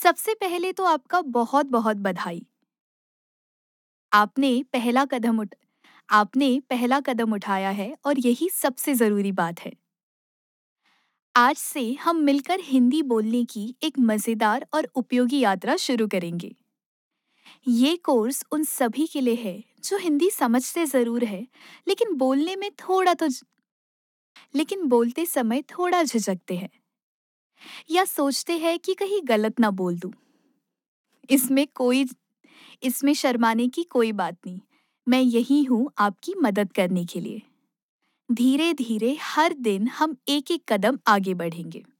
सबसे पहले तो आपका बहुत बहुत बधाई। आपने पहला कदम उठ आपने पहला कदम उठाया है और यही सबसे ज़रूरी बात है। आज से हम मिलकर हिंदी बोलने की एक मज़ेदार और उपयोगी यात्रा शुरू करेंगे। ये कोर्स उन सभी के लिए है जो हिंदी समझते ज़रूर है, लेकिन लेकिन बोलते समय थोड़ा झिझकते हैं या सोचते हैं कि कहीं गलत ना बोल दूं। इसमें कोई इसमें शर्माने की कोई बात नहीं। मैं यही हूँ आपकी मदद करने के लिए। धीरे धीरे हर दिन हम एक एक कदम आगे बढ़ेंगे।